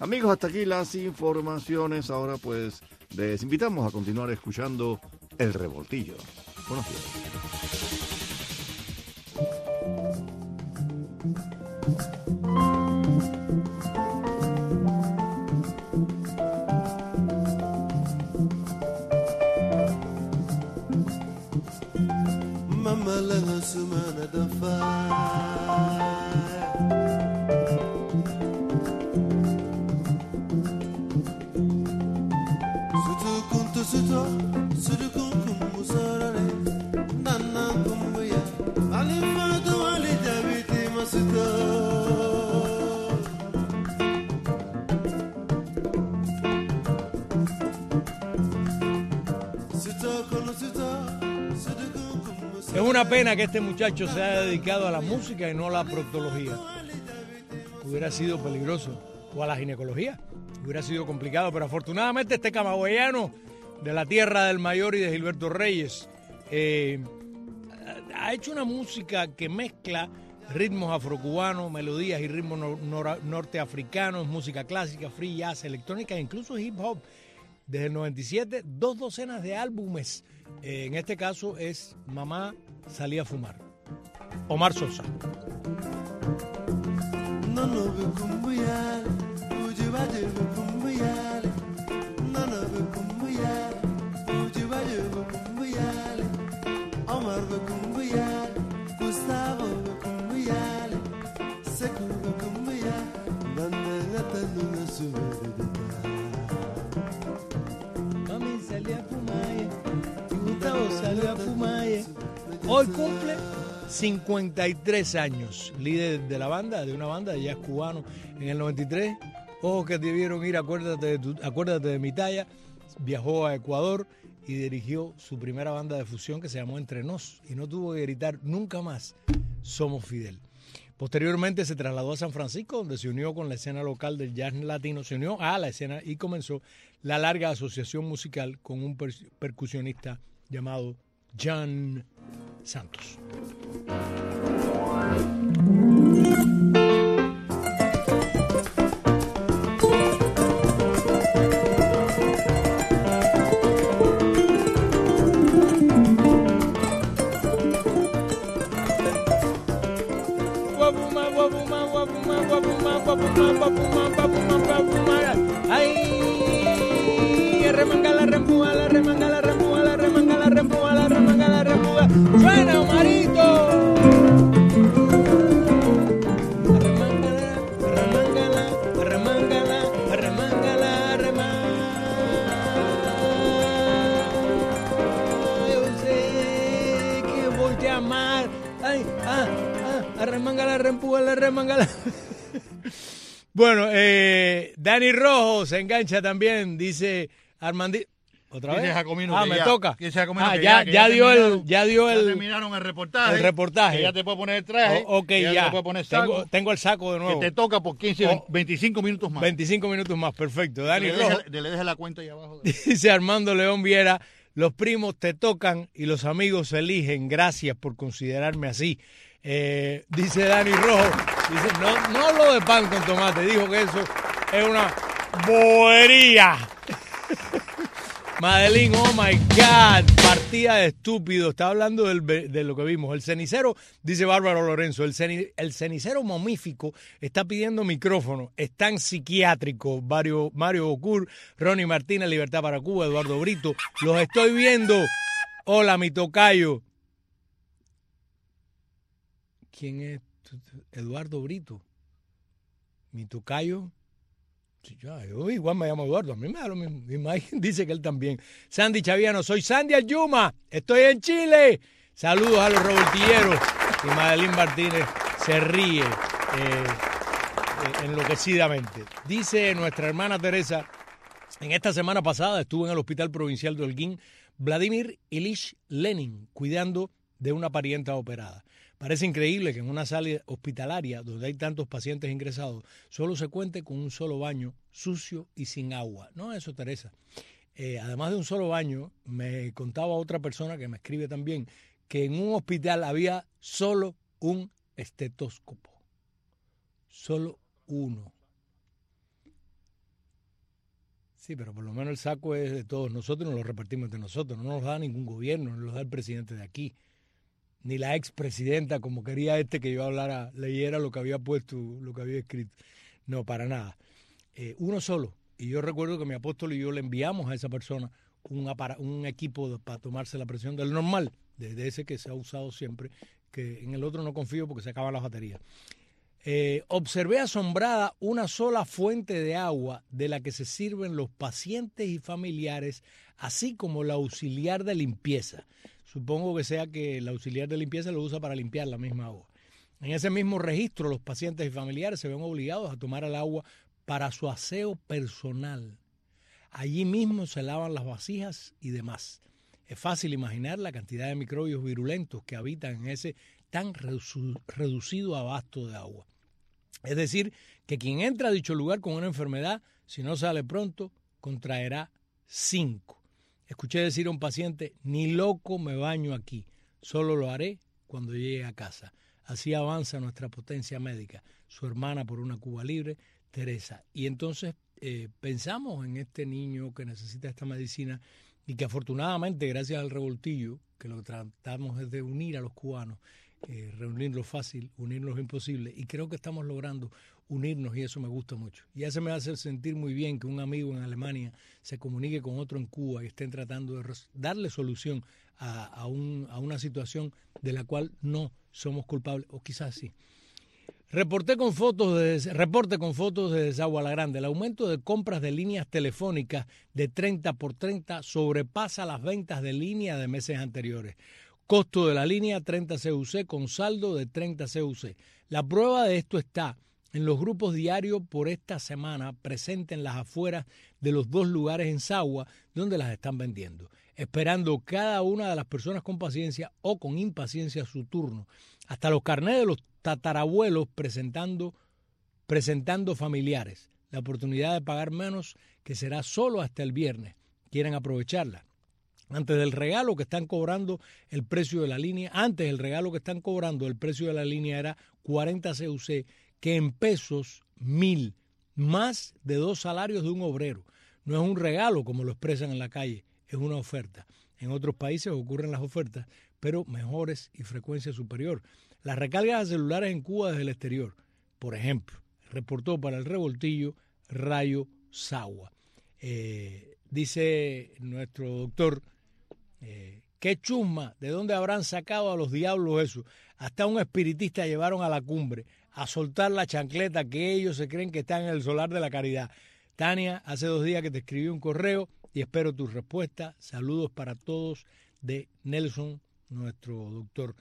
Amigos, hasta aquí las informaciones. Ahora pues les invitamos a continuar escuchando El Revoltillo. Buenos días. Mama lana sumana da fa Sutu kuntu suto sutu kunkum musarare Nana kumbuya Alifadu ali dabiti masuto Suto kono suto sutu kunkum Es una pena que este muchacho se haya dedicado a la música y no a la proctología. Hubiera sido peligroso. O a la ginecología. Hubiera sido complicado, pero afortunadamente este camagüeyano de la tierra del Mayor y de Gilberto Reyes eh, ha hecho una música que mezcla ritmos afrocubanos, melodías y ritmos nor- nor- norteafricanos, música clásica, free jazz, electrónica e incluso hip hop. Desde el noventa y siete, dos docenas de álbumes. Eh, en este caso es Mamá Salí a Fumar. Omar Sosa. No no be kumbuyale, uji baje be kumbuyale. No no be kumbuyale, uji baje be kumbuyale. Omar be kumbuyale, Gustavo be kumbuyale. Seku be kumbuyale, nana ngata nuna subedita. Mami salí a fumar, Gustavo salió a fumar. Hoy cumple cincuenta y tres años, líder de la banda, de una banda de jazz cubano. En el noventa y tres, ojos que debieron ir, acuérdate de, tu, acuérdate de mi talla, viajó a Ecuador y dirigió su primera banda de fusión que se llamó Entre Nos y no tuvo que gritar nunca más Somos Fidel. Posteriormente se trasladó a San Francisco, donde se unió con la escena local del jazz latino, se unió a la escena y comenzó la larga asociación musical con un per- percusionista llamado John Santos. Ay, remanga la rempuja, la remanga la rempuja, la remanga la rempuja, la remanga la rempuja. ¡Suena, Omarito! Arremángala, arremángala, arremángala, arremángala, arremángala. Yo sé que voltea mal. Ay, ah, ah, arremángala, arrempújala, arremángala. Bueno, eh, Dani Rojo se engancha también, dice Armandito. ¿Otra Dice vez? Jacomino ah, que me ya, toca. dice Jacomino Ah, que ya, ya, que ya, ya dio terminaron- el, ya dio ya el, terminaron el reportaje. el reportaje. Que ya te puedo poner el traje. O- ok, que ya. ya. te puedo poner saco, tengo, tengo el saco de nuevo. que te toca por quince, Oh, veinticinco minutos más. veinticinco minutos más, perfecto. Dani le Rojo. deje, le deje la cuenta ahí abajo. Dice Armando León Viera, los primos te tocan y los amigos se eligen. Gracias por considerarme así. Eh, dice Dani Rojo, dice, no, no lo de pan con tomate, dijo que eso es una bobería. Madeline, oh my God, partida de estúpido. Está hablando del, de lo que vimos. El cenicero, dice Bárbaro Lorenzo, el, ceni, el cenicero momífico está pidiendo micrófono. Están psiquiátricos. Mario, Mario Bocur, Ronnie Martínez, Libertad para Cuba, Eduardo Brito. Los estoy viendo. Hola, mi tocayo. ¿Quién es? Eduardo Brito. Mi tocayo. Sí, ya, yo igual me llamo Eduardo, a mí me da lo mismo. Y Mike dice que él también. Sandy Chaviano, soy Sandy Ayuma, estoy en Chile. Saludos a los revoltilleros. Y Madeline Martínez se ríe eh, eh, enloquecidamente. Dice nuestra hermana Teresa, en esta semana pasada estuvo en el Hospital Provincial de Holguín Vladimir Ilich Lenin, cuidando de una parienta operada. Parece increíble que en una sala hospitalaria donde hay tantos pacientes ingresados solo se cuente con un solo baño sucio y sin agua. No, eso, Teresa. Eh, además de un solo baño, me contaba otra persona que me escribe también que en un hospital había solo un estetoscopio. Solo uno. Sí, pero por lo menos el saco es de todos nosotros y nos lo repartimos entre nosotros. No nos da ningún gobierno, no nos lo da el presidente de aquí. Ni la expresidenta, como quería este que yo hablara, leyera lo que había puesto, lo que había escrito. No, para nada. Eh, uno solo. Y yo recuerdo que mi apóstol y yo le enviamos a esa persona un, apara, un equipo de, para tomarse la presión del normal, de, de ese que se ha usado siempre, que en el otro no confío porque se acaban las baterías. Eh, observé asombrada una sola fuente de agua de la que se sirven los pacientes y familiares, así como la auxiliar de limpieza. Supongo que sea que el auxiliar de limpieza lo usa para limpiar la misma agua. En ese mismo registro, los pacientes y familiares se ven obligados a tomar el agua para su aseo personal. Allí mismo se lavan las vasijas y demás. Es fácil imaginar la cantidad de microbios virulentos que habitan en ese tan redu- reducido abasto de agua. Es decir, que quien entra a dicho lugar con una enfermedad, si no sale pronto, contraerá cinco. Escuché decir a un paciente, ni loco me baño aquí, solo lo haré cuando llegue a casa. Así avanza nuestra potencia médica, su hermana por una Cuba libre, Teresa. Y entonces eh, pensamos en este niño que necesita esta medicina y que afortunadamente, gracias al revoltillo, que lo tratamos es de unir a los cubanos, eh, reunirlos fácil, unirlos imposible, y creo que estamos logrando unirnos y eso me gusta mucho. Y eso me hace sentir muy bien que un amigo en Alemania se comunique con otro en Cuba y estén tratando de darle solución a, a, un, a una situación de la cual no somos culpables, o quizás sí. Reporté con fotos de, reporte con fotos de Desagua La Grande. El aumento de compras de líneas telefónicas de treinta por treinta sobrepasa las ventas de línea de meses anteriores. Costo de la línea treinta C U C con saldo de treinta C U C. La prueba de esto está en los grupos diarios por esta semana presentes en las afueras de los dos lugares en Sagua donde las están vendiendo, esperando cada una de las personas con paciencia o con impaciencia su turno. Hasta los carnets de los tatarabuelos presentando, presentando familiares. La oportunidad de pagar menos, que será solo hasta el viernes. Quieren aprovecharla. Antes del regalo que están cobrando el precio de la línea, antes del regalo que están cobrando el precio de la línea era cuarenta C U C, que en pesos mil, más de dos salarios de un obrero. No es un regalo como lo expresan en la calle, es una oferta. En otros países ocurren las ofertas, pero mejores y frecuencia superior. Las recargas de celulares en Cuba desde el exterior, por ejemplo, reportó para el Revoltillo Rayo Sagua. Eh, dice nuestro doctor, eh, qué chusma, ¿de dónde habrán sacado a los diablos eso? Hasta un espiritista llevaron a la cumbre a soltar la chancleta que ellos se creen que están en el solar de la caridad. Tania, hace dos días que te escribí un correo y espero tu respuesta. Saludos para todos de Nelson, nuestro doctor.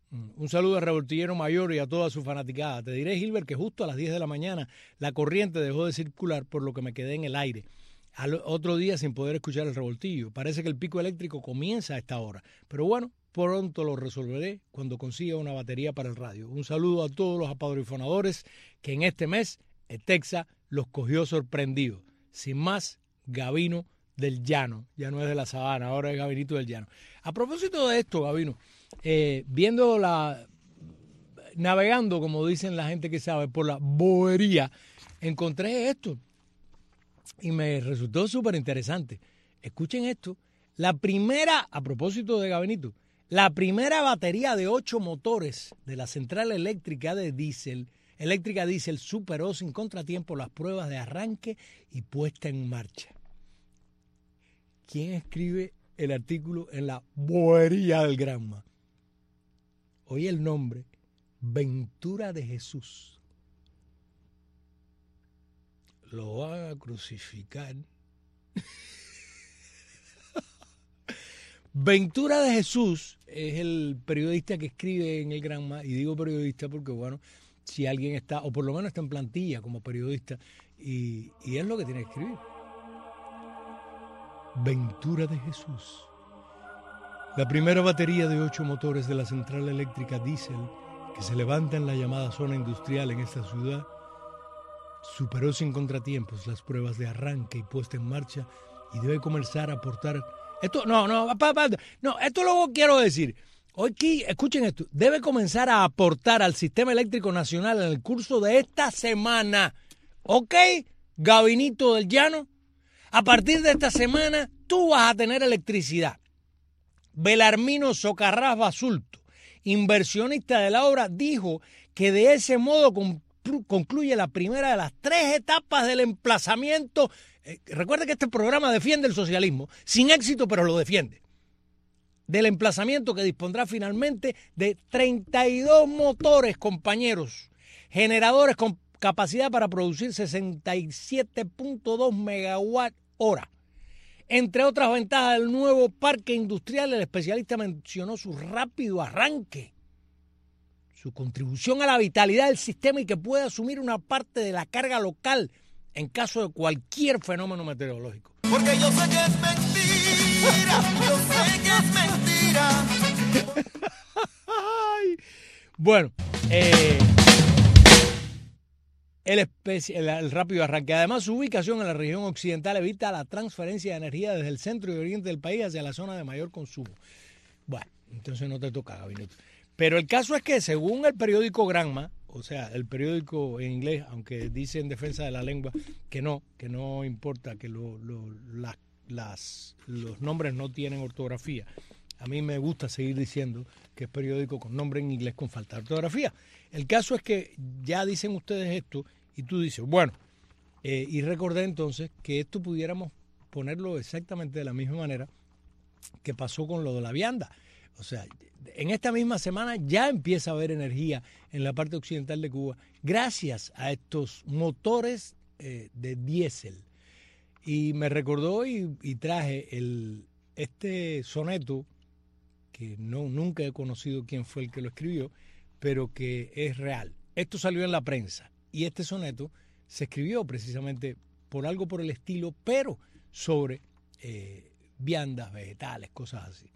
Un saludo al revoltillero mayor y a toda su fanaticada. Te diré, Gilbert, que justo a las diez de la mañana la corriente dejó de circular, por lo que me quedé en el aire. Al otro día sin poder escuchar el revoltillo. Parece que el pico eléctrico comienza a esta hora. Pero bueno, pronto lo resolveré cuando consiga una batería para el radio. Un saludo a todos los apadrifonadores que en este mes el Texas los cogió sorprendidos. Sin más, Gabino del Llano. Ya no es de la Sabana, ahora es Gabinito del Llano. A propósito de esto, Gabino, eh, viendo la... navegando, como dicen la gente que sabe, por la bobería, encontré esto y me resultó súper interesante. Escuchen esto. La primera, a propósito de Gabinito, la primera batería de ocho motores de la central eléctrica de diésel, eléctrica diésel superó sin contratiempo las pruebas de arranque y puesta en marcha. ¿Quién escribe el artículo en la bobería del Granma? Oye el nombre, Ventura de Jesús. Lo van a crucificar. Ventura de Jesús es el periodista que escribe en el Granma, y digo periodista porque, bueno, si alguien está, o por lo menos está en plantilla como periodista, y, y es lo que tiene que escribir. Ventura de Jesús. La primera batería de ocho motores de la central eléctrica diésel que se levanta en la llamada zona industrial en esta ciudad superó sin contratiempos las pruebas de arranque y puesta en marcha y debe comenzar a aportar. Esto, no, no, pa, pa, no, esto luego quiero decir. Hoy aquí, escuchen esto, debe comenzar a aportar al sistema eléctrico nacional en el curso de esta semana. ¿Ok? Gabinito del Llano. A partir de esta semana, tú vas a tener electricidad. Belarmino Socarrás Basulto, inversionista de la obra, dijo que de ese modo concluye la primera de las tres etapas del emplazamiento. Eh, recuerda que este programa defiende el socialismo, sin éxito, pero lo defiende. Del emplazamiento que dispondrá finalmente de treinta y dos motores, compañeros, generadores con capacidad para producir sesenta y siete punto dos megawatt hora. Entre otras ventajas del nuevo parque industrial, el especialista mencionó su rápido arranque, su contribución a la vitalidad del sistema y que puede asumir una parte de la carga local en caso de cualquier fenómeno meteorológico. Porque yo sé que es mentira, yo sé que es mentira. Bueno, eh, el, especi- el, el rápido arranque. Además, su ubicación en la región occidental evita la transferencia de energía desde el centro y oriente del país hacia la zona de mayor consumo. Bueno, entonces no te toca, Gabinete. Pero el caso es que, según el periódico Granma, o sea, el periódico en inglés, aunque dice en defensa de la lengua que no, que no importa, que lo, lo, la, las, los nombres no tienen ortografía. A mí me gusta seguir diciendo que es periódico con nombre en inglés con falta de ortografía. El caso es que ya dicen ustedes esto y tú dices, bueno, eh, y recordé entonces que esto pudiéramos ponerlo exactamente de la misma manera que pasó con lo de la vianda. O sea, en esta misma semana ya empieza a haber energía en la parte occidental de Cuba gracias a estos motores eh, de diésel. Y me recordó y, y traje el, este soneto que no, nunca he conocido quién fue el que lo escribió, pero que es real. Esto salió en la prensa y este soneto se escribió precisamente por algo por el estilo, pero sobre eh, viandas, vegetales, cosas así.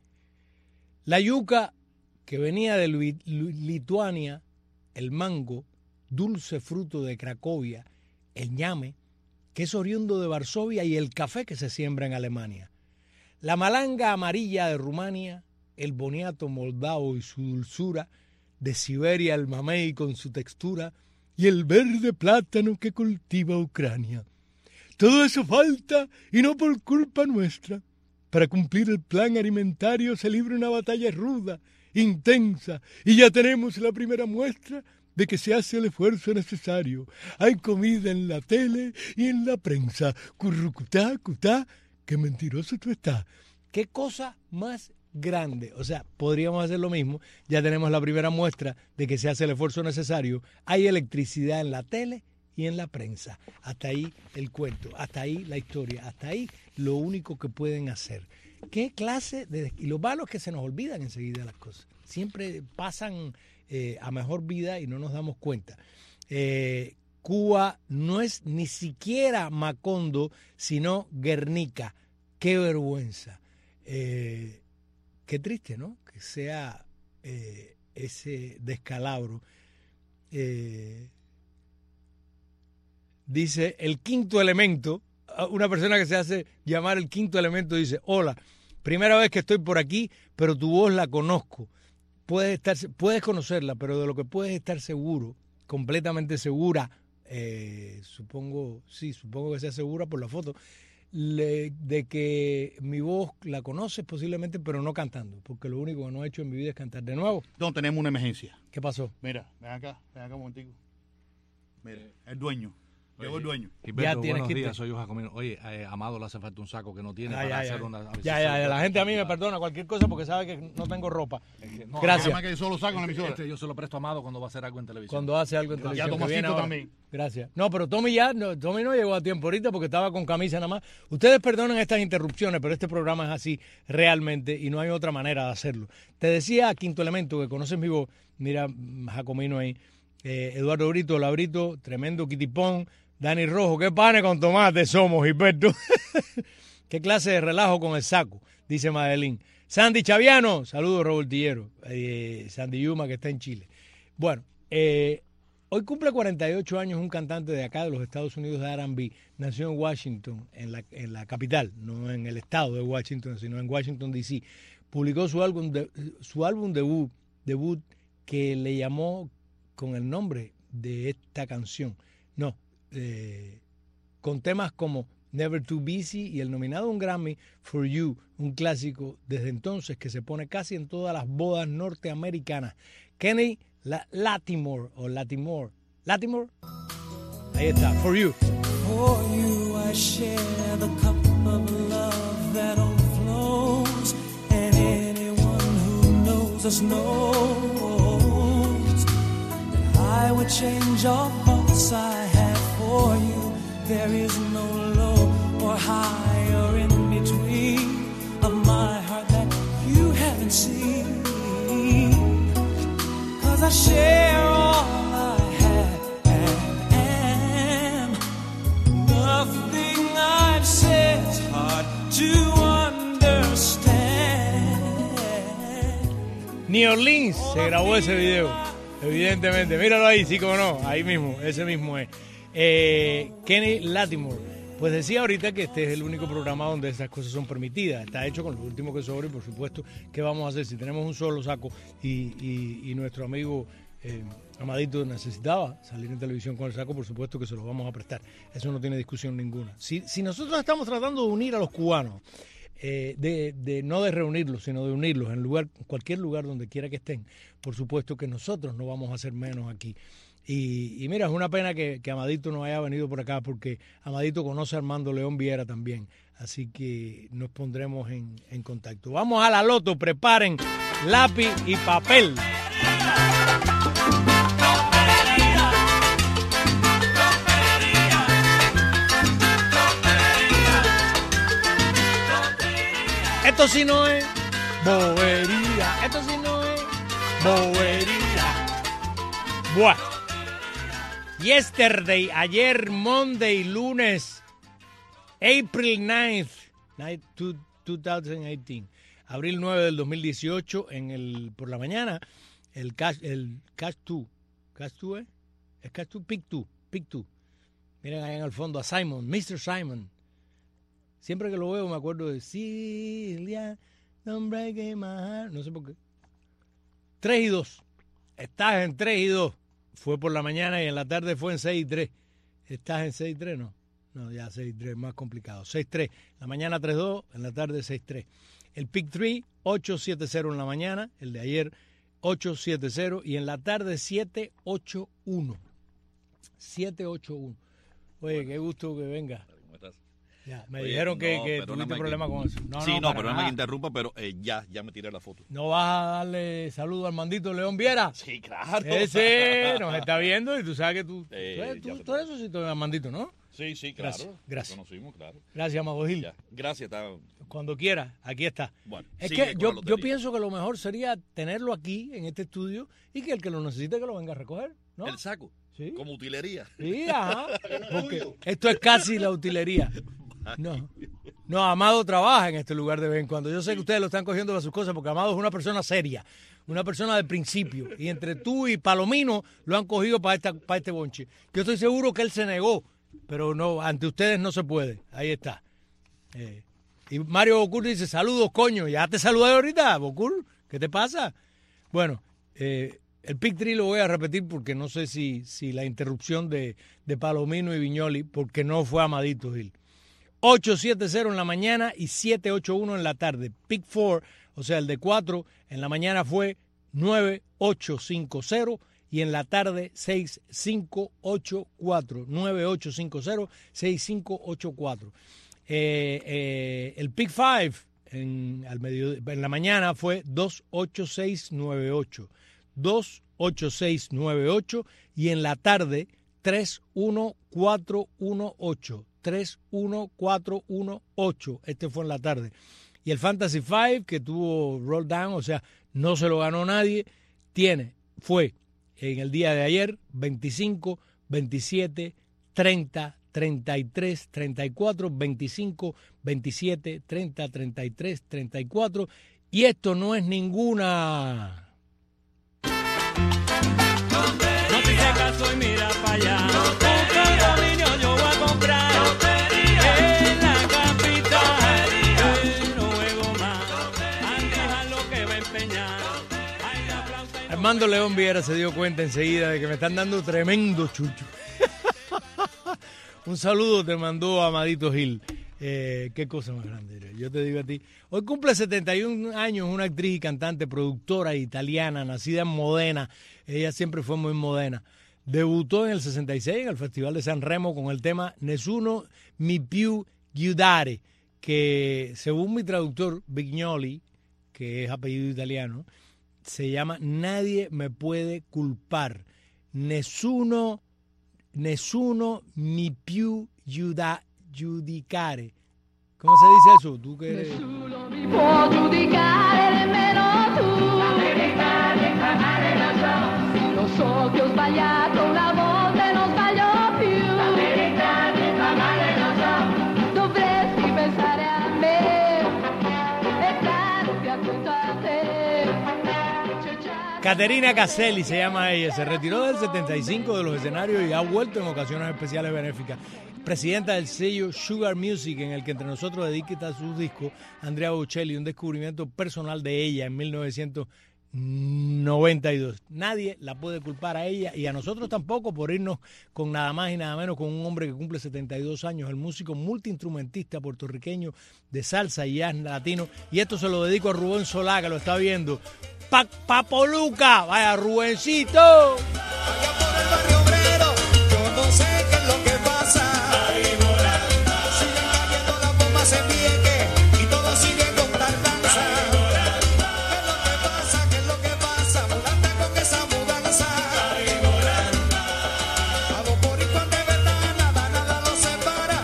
La yuca que venía de Lituania, el mango, dulce fruto de Cracovia, el ñame, que es oriundo de Varsovia, y el café que se siembra en Alemania. La malanga amarilla de Rumania, el boniato moldavo y su dulzura, de Siberia el mamey con su textura, y el verde plátano que cultiva Ucrania. Todo eso falta, y no por culpa nuestra. Para cumplir el plan alimentario se libra una batalla ruda, intensa, y ya tenemos la primera muestra de que se hace el esfuerzo necesario. Hay comida en la tele y en la prensa. Currucutá, cutá, qué mentiroso tú estás. Qué cosa más grande. O sea, podríamos hacer lo mismo. Ya tenemos la primera muestra de que se hace el esfuerzo necesario. Hay electricidad en la tele y en la prensa. Hasta ahí el cuento, hasta ahí la historia, hasta ahí lo único que pueden hacer. ¿Qué clase de...? Y lo malo es que se nos olvidan enseguida las cosas. Siempre pasan eh, a mejor vida y no nos damos cuenta. Eh, Cuba no es ni siquiera Macondo, sino Guernica. ¡Qué vergüenza! Eh, qué triste, ¿no? Que sea eh, ese descalabro. Eh, dice el quinto elemento, una persona que se hace llamar el quinto elemento dice, hola, primera vez que estoy por aquí, pero tu voz la conozco. Puedes estar, puedes conocerla, pero de lo que puedes estar seguro, completamente segura, eh, supongo, sí, supongo que sea segura por la foto, le, de que mi voz la conoces posiblemente, pero no cantando, porque lo único que no he hecho en mi vida es cantar. De nuevo. No, tenemos una emergencia. ¿Qué pasó? Mira, ven acá, ven acá un momentico. Mira, el dueño. Llegó el dueño. Gilberto, buenos días, soy yo, Jacomino. Oye, eh, Amado le hace falta un saco que no tiene ay, para ay, hacer ay. una... Ya, ya, ya, la gente a mí me perdona cualquier cosa porque sabe que no tengo ropa. Es que, no, gracias. Que yo solo saco en la emisora. Este yo se lo presto a Amado cuando va a hacer algo en televisión. Cuando hace algo en televisión. Ya Tomasito también. Gracias. No, pero Tommy ya, no, Tommy no llegó a tiempo ahorita porque estaba con camisa nada más. Ustedes perdonen estas interrupciones, pero este programa es así realmente y no hay otra manera de hacerlo. Te decía, Quinto Elemento, que conoces mi voz, mira, Jacomino ahí, eh, Eduardo Brito, Labrito, tremendo Quitipón, Dani Rojo, qué panes con tomate somos, Gilberto. Qué clase de relajo con el saco, dice Madeline. Sandy Chaviano, saludos Robertillero. Eh, Sandy Yuma, que está en Chile. Bueno, eh, hoy cumple cuarenta y ocho años un cantante de acá, de los Estados Unidos, de R and B. Nació en Washington, en la, en la capital, no en el estado de Washington, sino en Washington, D C Publicó su álbum, de, su álbum debut, debut que le llamó con el nombre de esta canción. No, Eh, con temas como Never Too Busy, y el nominado a un Grammy, For You, un clásico desde entonces que se pone casi en todas las bodas norteamericanas. Kenny La- Lattimore, o Lattimore, Lattimore, ahí está, For You. For you I share the cup of love that overflows, and anyone who knows us knows that I would change all thoughts I had for you. There is no low or high or in between of my heart that you haven't seen, 'cause I share all I have and am. Nothing I've said is hard to understand. New Orleans se grabó ese video, evidentemente. Míralo ahí, sí, como no, ahí mismo, ese mismo es. Eh, Kenny Lattimore. Pues decía ahorita que este es el único programa donde esas cosas son permitidas. Está hecho con lo último que sobra y por supuesto, ¿qué vamos a hacer? Si tenemos un solo saco y, y, y nuestro amigo eh, Amadito necesitaba salir en televisión con el saco, por supuesto que se lo vamos a prestar. Eso no tiene discusión ninguna. Si, si nosotros estamos tratando de unir a los cubanos, eh, de, de no de reunirlos, sino de unirlos en lugar, cualquier lugar donde quiera que estén, por supuesto que nosotros no vamos a hacer menos aquí. Y, y mira, es una pena que, que Amadito no haya venido por acá, porque Amadito conoce a Armando León Viera también, así que nos pondremos en, en contacto. Vamos a la loto, preparen lápiz y papel. Esto sí no es bobería, esto sí no es bobería. Buah. Yesterday, ayer, Monday, lunes, April ninth, dos mil dieciocho, abril nueve del dos mil dieciocho, en el, por la mañana, el Cash, el Cash dos, Cash dos, ¿eh? Es Cash dos, Pick dos, Pick dos. Miren ahí en el fondo a Simon, mister Simon. Siempre que lo veo me acuerdo de Celia, don't break my heart, no sé por qué. tres y dos, estás en tres y dos. Fue por la mañana y en la tarde fue en seis y tres. ¿Estás en seis y tres? No. No, ya seis y tres, más complicado. seis y tres. La mañana tres y dos, en la tarde seis y tres. El Pick tres, ocho siete cero en la mañana. El de ayer, ocho siete cero. Y en la tarde, siete ocho uno. siete ocho uno. Oye, qué gusto que venga. ¿Cómo estás? Ya, me Oye, dijeron que, no, que perdóname tuviste que- problema con eso. No, sí, no, no, para perdóname nada. que interrumpa, pero eh, ya, ya me tiré la foto. ¿No vas a darle saludo al mandito León Viera? Sí, claro. Ese nos está viendo y tú sabes que tú... Eh, tú, ya tú, te- tú eres socito de Armandito, ¿no? Sí, sí, claro. Gracias, gracias. Nos conocimos, claro. Gracias, Amado Gil. Ya. Gracias. Está... Cuando quiera, aquí está. Bueno, Es sigue que con yo, la yo lotería. pienso que lo mejor sería tenerlo aquí, en este estudio, y que el que lo necesite que lo venga a recoger, ¿no? El saco. Sí. Como utilería. Sí, ajá. Porque esto es casi la utilería. No, no, Amado trabaja en este lugar de vez en cuando. Yo sé que ustedes lo están cogiendo para sus cosas porque Amado es una persona seria, una persona de principio. Y entre tú y Palomino lo han cogido para, esta, para este bonche. Yo estoy seguro que él se negó, pero no, ante ustedes no se puede. Ahí está. Eh, y Mario Bocur dice, saludos, coño. Ya te saludé ahorita, Bocur. ¿Qué te pasa? Bueno, eh, el Pick tres lo voy a repetir porque no sé si, si la interrupción de, de Palomino y Viñoli, porque no fue Amadito Gil. ocho siete cero en la mañana y siete ocho uno en la tarde. Pick cuatro, o sea, el de cuatro, en la mañana fue nueve ocho cinco cero y en la tarde seis cinco ocho cuatro. nueve ocho cinco cero, seis cinco ocho cuatro. Eh, eh, el Pick cinco en, al medio, en la mañana fue dos ocho seis nueve ocho. dos ocho seis nueve ocho y en la tarde tres uno cuatro uno ocho. tres uno cuatro uno ocho. Este fue en la tarde. Y el Fantasy cinco, que tuvo roll down, o sea, no se lo ganó nadie, tiene, fue en el día de ayer veinticinco, veintisiete, treinta, treinta y tres, treinta y cuatro, veinticinco, veintisiete, treinta, treinta y tres, treinta y cuatro. Y esto no es ninguna... No te hice caso y mira para allá. Un condominio yo voy a comprar en la capital. No juego más. Antes a lo que va a empeñar. Ay, la flauta y- Armando León Viera se dio cuenta enseguida de que me están dando tremendo chucho. Un saludo te mandó Amadito Gil. Eh, qué cosa más grande. Yo te digo a ti. Hoy cumple setenta y un años una actriz y cantante, productora italiana, nacida en Modena. Ella siempre fue muy modena. Debutó en el sesenta y seis en el Festival de San Remo con el tema Nessuno mi più giudare, que según mi traductor Vignoli, que es apellido italiano, se llama Nadie me puede culpar. Nessuno, nessuno mi più giuda, giudicare. ¿Cómo se dice eso? ¿Tú que eres? Nessuno mi può giudicare, nemmeno tu. La verità di amare lo so. Lo so che ho sbagliato una volta e non sbaglio più. La verità di amare lo so. Dovresti pensare a me e darti accanto a te. Caterina Caselli se llama ella. Se retiró del setenta y cinco de los escenarios y ha vuelto en ocasiones especiales benéficas. Presidenta del sello Sugar Music, en el que entre nosotros dedica sus discos Andrea Bocelli, un descubrimiento personal de ella en mil novecientos noventa y dos. Nadie la puede culpar a ella y a nosotros tampoco por irnos con nada más y nada menos con un hombre que cumple setenta y dos años, el músico multiinstrumentista puertorriqueño de salsa y jazz latino. Y esto se lo dedico a Rubén Solá, que lo está viendo. Pa Papo Luca, vaya Rubencito. Allá por el barrio obrero, yo no sé qué es lo que pasa. Siguen cayendo las bombas en Vieques y todo sigue con tardanza. ¿Qué es lo que pasa? ¿Qué es lo que pasa? Mulata con esa mudanza. A dos boricuas de verdad, nada, nada los separa.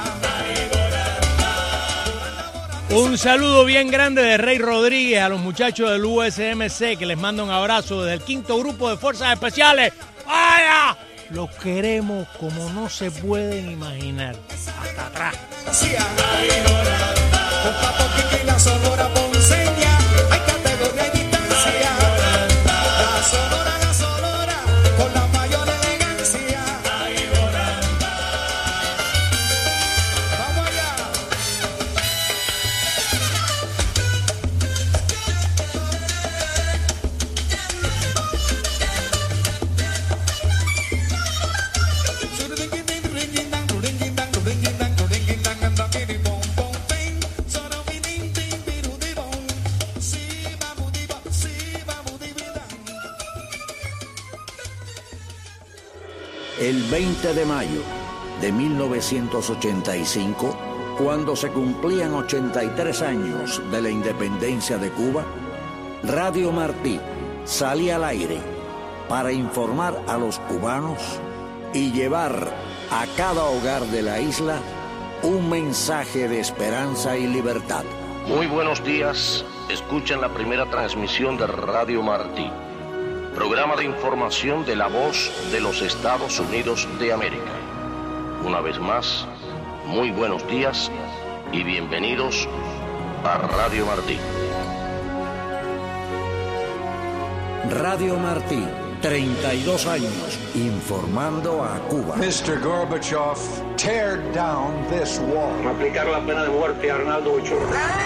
Un saludo bien grande de Rey Rodríguez a los muchachos del U S M C, que les mando un abrazo desde el quinto grupo de Fuerzas Especiales. ¡Vaya! Los queremos como no se pueden imaginar. Hasta atrás. Con Papo Quique y la Sonora Ponceña hay categoría y distancia. La Sonora, la Sonora, con la mayor elegancia. Vamos allá. El veinte de mayo de mil novecientos ochenta y cinco, cuando se cumplían ochenta y tres años de la independencia de Cuba, Radio Martí salía al aire para informar a los cubanos y llevar a cada hogar de la isla un mensaje de esperanza y libertad. Muy buenos días, escuchan la primera transmisión de Radio Martí, programa de información de la voz de los Estados Unidos de América. Una vez más, muy buenos días y bienvenidos a Radio Martí. Radio Martí, treinta y dos años informando a Cuba. mister Gorbachev, tear down this wall. Aplicar la pena de muerte a Arnaldo Ochoa.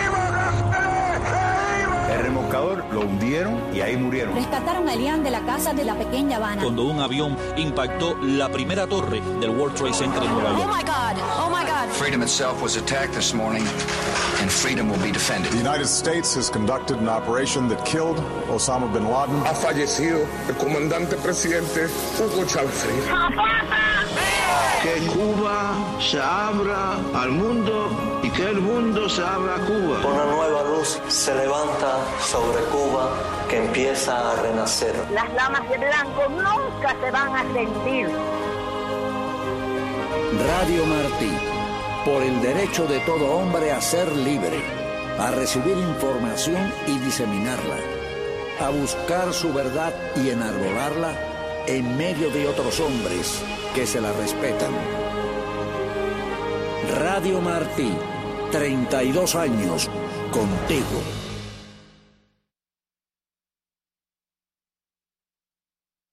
El remolcador lo hundieron y ahí murieron. Rescataron a Elian de la casa de la pequeña Habana. Cuando un avión impactó la primera torre del World Trade Center en Nueva York. Oh my God, oh my God. Freedom itself was attacked this morning, and freedom will be defended. The United States has conducted an operation that killed Osama bin Laden. Ha fallecido el comandante presidente Hugo Chávez Frías. Que Cuba se abra al mundo y que el mundo se abra a Cuba. Una nueva luz se levanta sobre Cuba que empieza a renacer. Las damas de blanco nunca se van a rendir. Radio Martí, por el derecho de todo hombre a ser libre, a recibir información y diseminarla, a buscar su verdad y enarbolarla en medio de otros hombres que se la respetan. Radio Martí, treinta y dos años contigo.